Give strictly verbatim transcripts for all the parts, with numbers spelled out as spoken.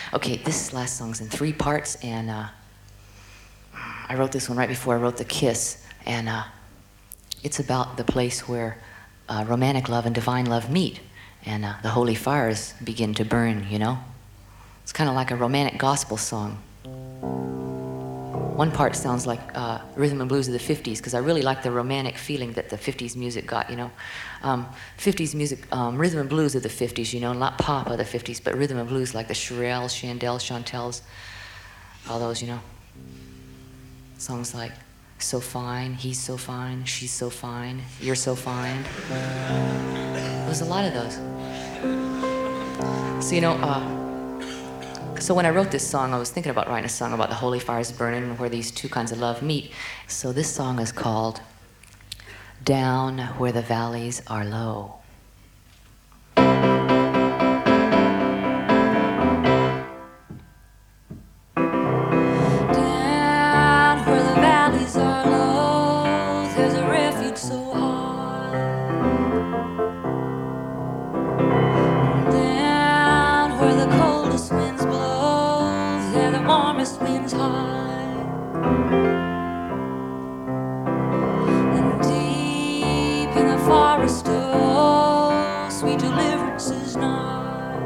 Okay, this last song's in three parts, and uh, I wrote this one right before I wrote The Kiss, and uh, it's about the place where uh, romantic love and divine love meet, and uh, the holy fires begin to burn, you know? It's kind of like a romantic gospel song. One part sounds like uh, rhythm and blues of the fifties, because I really like the romantic feeling that the fifties music got, you know. Um, fifties music, um, rhythm and blues of the fifties, you know, not pop of the fifties, but rhythm and blues like the Shirelles, Chandel, Chantels, all those, you know. Songs like So Fine, He's So Fine, She's So Fine, You're So Fine. There's a lot of those. So, you know, uh, So when I wrote this song, I was thinking about writing a song about the holy fires burning, where these two kinds of love meet. So this song is called Down Where the Valleys Are Low. Down where the valleys are low, there's a refuge so high. Down where the coldest winds blow, they're the warmest winds high. And deep in the forest, oh, sweet deliverance is nigh.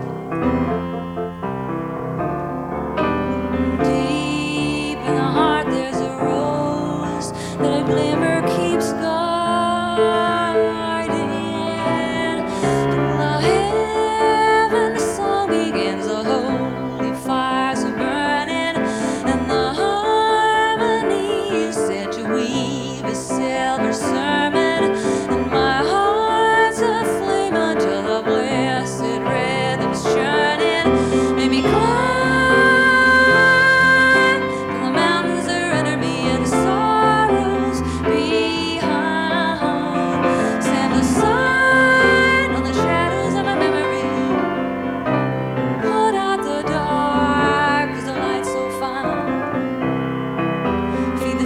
Deep in the heart there's a rose that a glimmer keeps guiding. Till the heaven song begins, the holy fires are burning, and the harmony is set to weave a silver sermon. And my heart's aflame until the blessed rhythm's churning. Make me climb till the mountains are under me and sorrows behind. Stand aside on the shadows of my memory. Put out the dark, 'cause the light's so fine. Feed the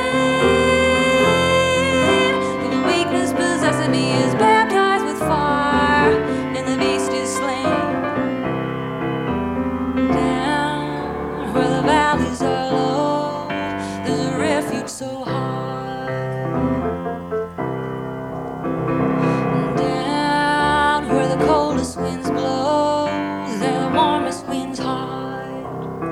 flame till the weakness possessing me is baptized with fire, and the beast is slain. Down where the valleys are low, there's a refuge so high. Down where the coldest winds blow, there the warmest winds hide.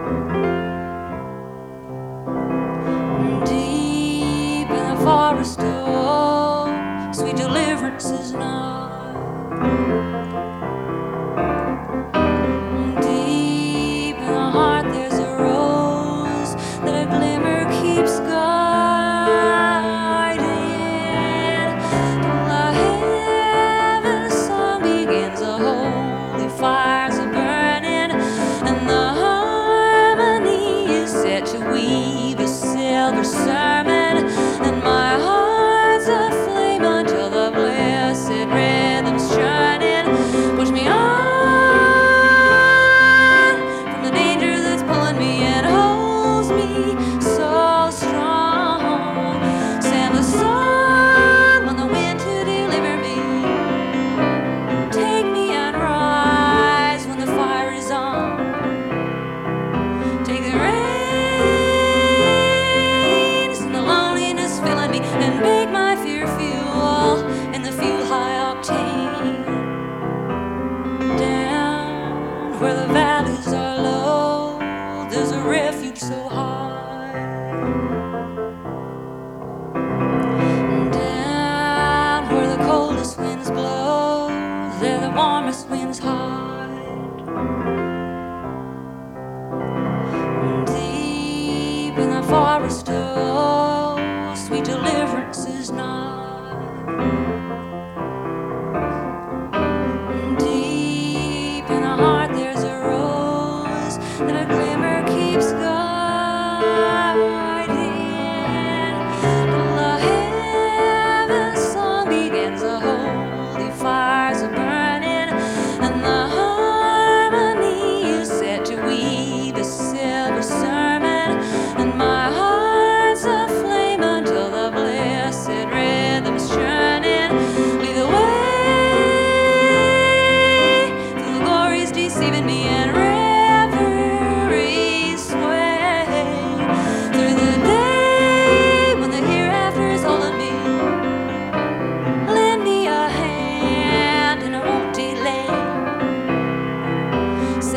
Deep in the forest, oh, sweet deliverance is nigh. Deep in the heart there's a rose that a glimmer keeps guiding. Till the heaven song begins, the holy fires are burning, and the harmony is set to weave a silver sermon. And my heart's aflame until the blessed rhythm's churning. Push me on from the danger that's pulling me and holds me so strong. Stand aside on the wind to deliver me. Take me and rise when the fire is on. Take the reins and the loneliness filling me, and make my fear fuel in the fuel high octane. Down where the valleys are low, there's a refuge so high. Down where the coldest winds blow, there the warmest winds hide. Deep in the forest, oh, sweet deliverance is nigh. Deep in the heart there's a rose that a glimmer keeps guiding. Till the heaven song begins, the holy fires are burning, and the harmony is set to weave a silver sermon. And my heart's aflame until the blessed rhythm's churning. Lead the way through the glories deceiving me, and rivers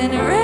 and